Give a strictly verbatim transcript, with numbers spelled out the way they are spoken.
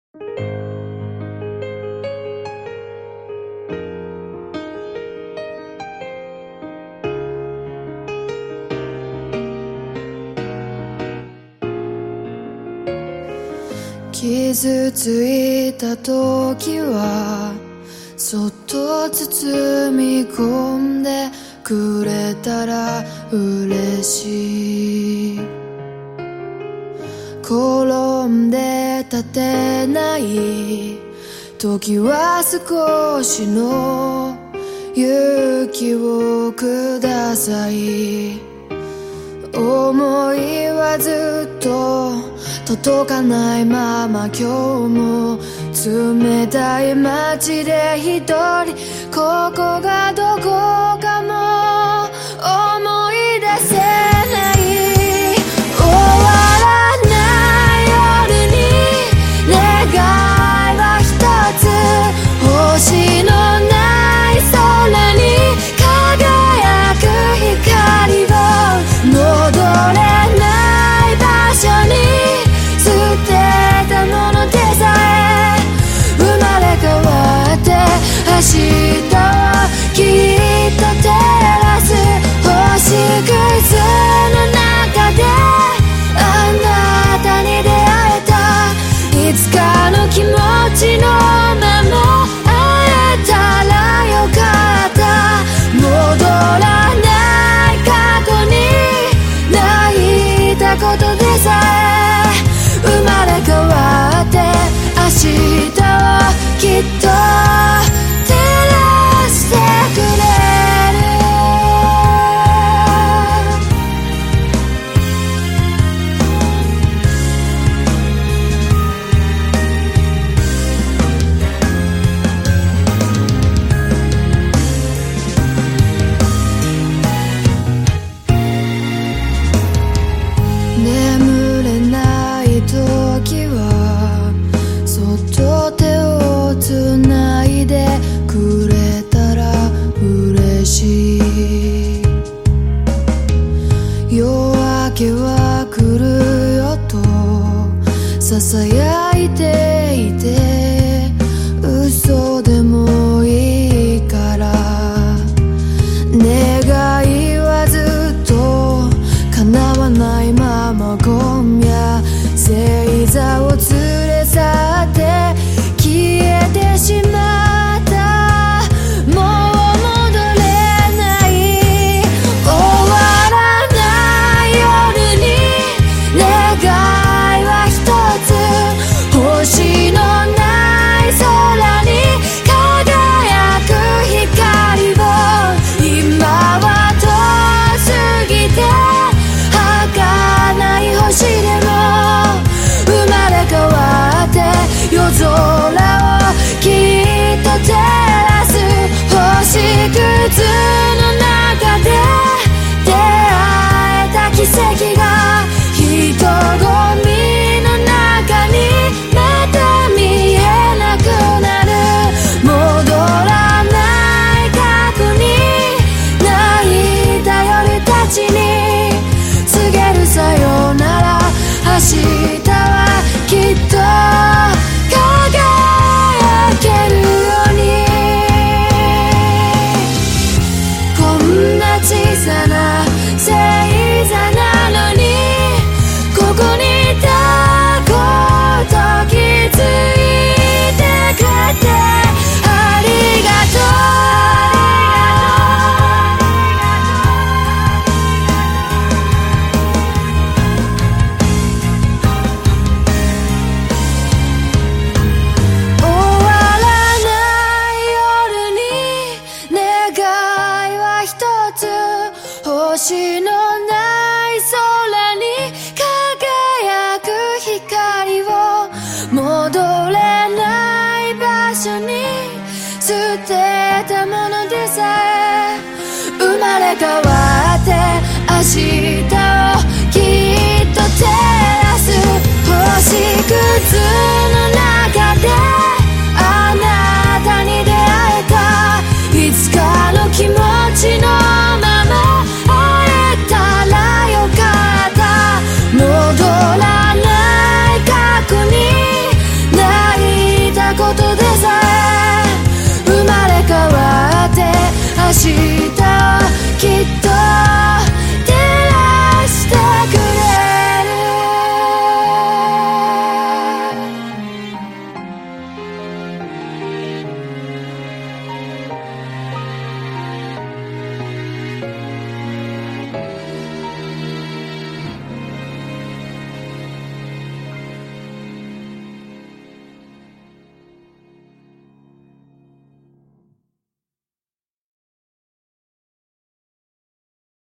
傷ついた時はそっと包み込んでくれたら嬉しい。転んで立てない時は少しの勇気をください。思いはずっと届かないまま今日も冷たい街で一人、ここがどこかも思い出せない。終わらない夜に願いは一つ、星のない空に輝く光を、戻れない場所に捨てたものでさえ生まれ変わって明日をきっと照らす星屑の中であなたに出会えた。いつかの気持ちのまま会えたらよかった。戻らない過去に泣いたことでさえ生まれ変わって明日をきっと照らしてくれる。眠れない時はそっと手をつないでくれたら嬉しい。夜明けは来るよと囁いていて、嘘でもいいから願いはずっと叶わないまま今夜星座を連れ去って消えてしまった。もう戻れない。終わらない夜に願いは一つ、星のない空に輝く光を、今は遠すぎて儚い星でも生まれ変わって夜空をきっと照らす星屑の中で出会えた奇跡が人混みの中にまた見えなくなる。戻らない過去に泣いた夜たちに告げるさよなら。明日はきっと輝けるように。こんな小さな星座なのにここにいたこと気づいてくれてありがとう。星のない空に輝く光を、戻れない場所に捨てたものでさえ生まれ変わって明日をきっと照らす星屑